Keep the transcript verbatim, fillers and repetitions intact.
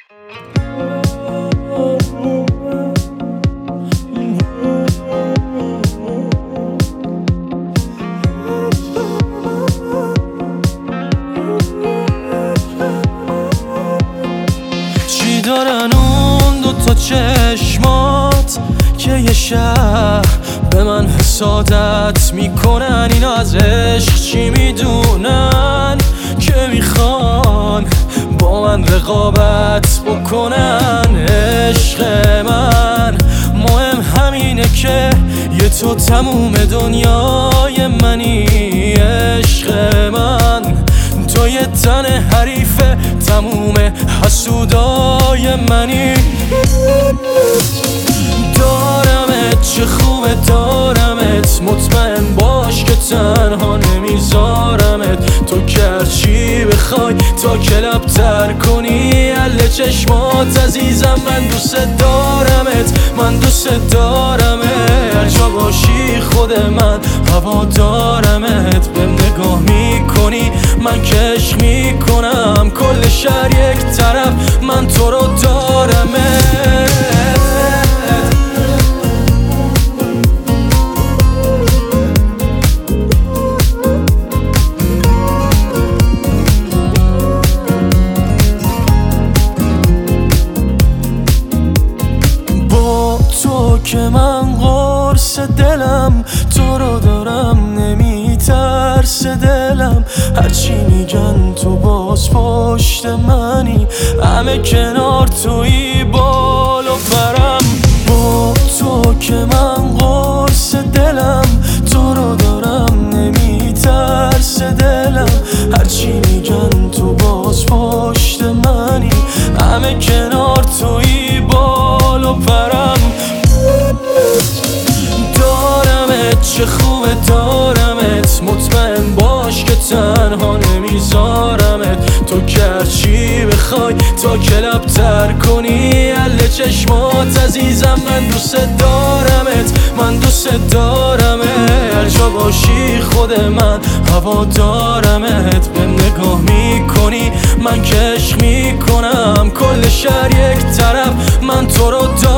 چی دارن اون دوتا چشمات که یه شب به من حسادت میکنن؟ اینا از عشق چی میدونن که میخوان با من رقابت بکنن؟ عشق من مهم همینه که یه تو تموم دنیای منی. عشق من تو یه تن حریف تموم حسودای منی. دارمت چه خوبه دارمت، مطمئن باش که تنها نمیذارمت. تو که چی بخوای تا کلاب تر کنی اله چشمات عزیزم. من دوست دارمت، من دوست دارمت، هر جا باشی خود من هوا دارمت. به نگاه میکنی من که عشق میکنم، کل شهر یک طرف من تو رو دارمت. تو که من قرص دلم، تو رو دارم نمیترس دلم. هرچی میگن تو باز پشت منی، همه کنار توی بال و برم. با تو که من قرص دلم، تو رو دارم نمیترس دلم. هرچی میگن تو باز پشت منی، همه کنار توی بال و برم. دارمت چه خوبه دارمت، مطمئن باش که تنها نمیذارمت. تو که چی بخوای تا کلاب تر کنی اله چشمات عزیزم. من دوست دارمت، من دوست دارمت، هر جا باشی خود من هوا دارمت. به نگاه میکنی من که عشق میکنم، کل شهر یک طرف من تو رو دارم.